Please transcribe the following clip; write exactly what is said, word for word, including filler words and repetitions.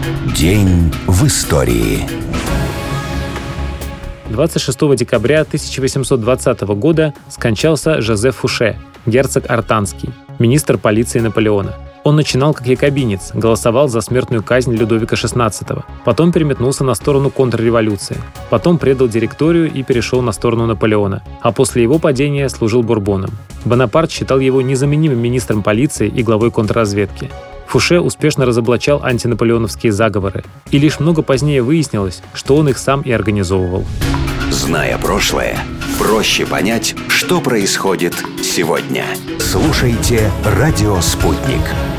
День в истории. двадцать шестого декабря тысяча восемьсот двадцатого года скончался Жозеф Фуше, герцог Артанский, министр полиции Наполеона. Он начинал как якобинец, голосовал за смертную казнь Людовика шестнадцатого, потом переметнулся на сторону контрреволюции, потом предал директорию и перешел на сторону Наполеона, а после его падения служил Бурбонам. Бонапарт считал его незаменимым министром полиции и главой контрразведки. Фуше успешно разоблачал антинаполеоновские заговоры, и лишь много позднее выяснилось, что он их сам и организовывал. Зная прошлое, проще понять, что происходит сегодня. Слушайте «Радио Спутник».